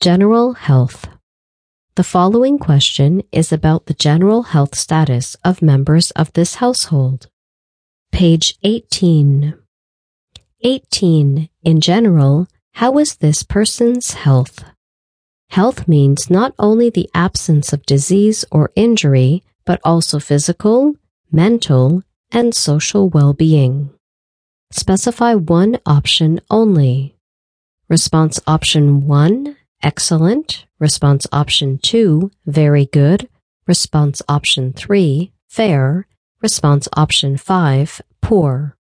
General health. The following question is about the general health status of members of this household. Page 18. 18. In general, how is this person's health? Health means not only the absence of disease or injury, but also physical, mental, and social well-being. Specify one option only. Response option 1, excellent. Response option 2, very good. Response option 3, fair. Response option 5, poor.